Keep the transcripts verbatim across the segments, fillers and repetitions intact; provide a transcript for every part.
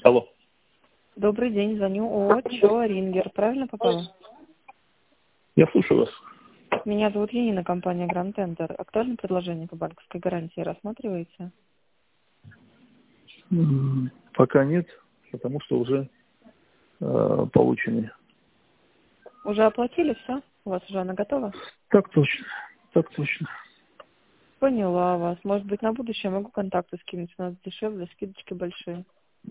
Алло. Добрый день, звоню от Чо Рингер. Правильно попала? Я слушаю вас. Меня зовут Янина, компания Grand Tender. Актуальное предложение по банковской гарантии рассматриваете? М, Пока нет, потому что уже э, получены. Уже оплатили все? У вас уже она готова? Так точно. Так точно. Поняла вас. Может быть, на будущее могу контакты скинуть. У нас дешевле, скидочки большие.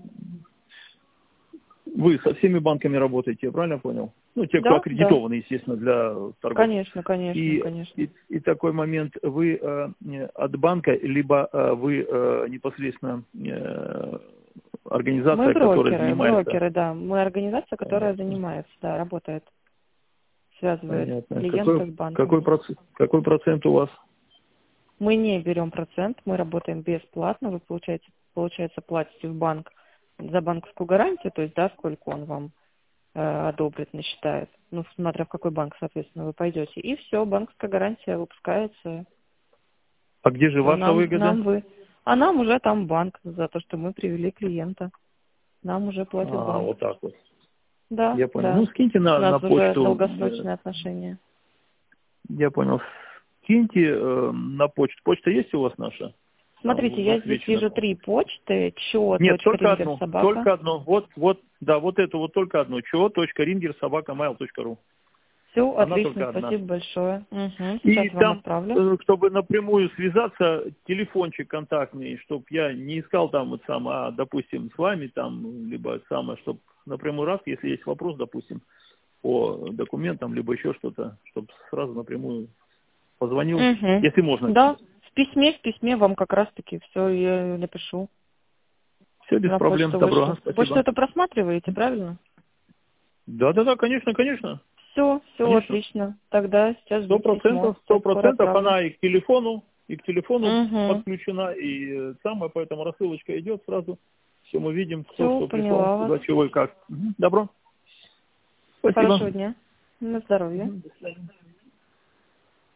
Вы со всеми банками работаете, я правильно понял? Ну, те, кто Да, да. аккредитованы, естественно, для торгов. Конечно, конечно, И, конечно. и, и такой момент, вы э, не, от банка, либо э, вы э, непосредственно э, Мы организация, которая брокеры, занимается. брокеры, да. Мы организация, которая Понятно. занимается, да, работает, связывает Понятно. клиента Какой, с банком. какой, процент, какой процент у вас? Мы не берем процент, мы работаем бесплатно. Вы, получаете, получается, платите в банк за банковскую гарантию, то есть, да, сколько он вам э, одобрит, насчитает. Ну, смотря в какой банк, соответственно, вы пойдете. И все, банковская гарантия выпускается. А где же Все, ваша нам, выгода? нам вы. А нам уже там банк за то, что мы привели клиента. Нам уже платит А, банк. вот так вот. Да, Я понял. Ну, да. скиньте У на, нас на уже почту. э, долгосрочные отношения. Я понял. Скиньте э, на почту. Почта есть у вас наша? Там Смотрите, я здесь высвечена. вижу три почты. чо Нет, точка только рингер одну. собака. Только одну. Вот, вот, да, вот эту вот только одну. чо точка рингер собака майл точка ру. Все, Она отлично, только одна. спасибо большое. Угу, И сейчас вам там, отправлю. э, чтобы напрямую связаться, телефончик контактный, чтобы я не искал там вот сам, а, допустим, с вами там, либо самое, чтобы напрямую раз, если есть вопрос, допустим, по документам, либо еще что-то, чтобы сразу напрямую позвонил, Угу. если можно. Да, в письме, в письме вам как раз-таки все я напишу Все без на проблем, почту добро, вышлю. Почту спасибо. это просматриваете, правильно? Да-да-да, конечно, конечно, Все, все конечно. отлично. Тогда сейчас Сто ждите письмо. процентов, сто Сейчас скоро процентов отправлю. она и к телефону, и к телефону Угу. подключена, и э, самое, поэтому рассылочка идет сразу. Все мы видим, кто Все, что прислал, поняла вас. куда, чего и как. Мгм. Добро. Спасибо. Хорошего дня. На здоровье. Мгм. До свидания.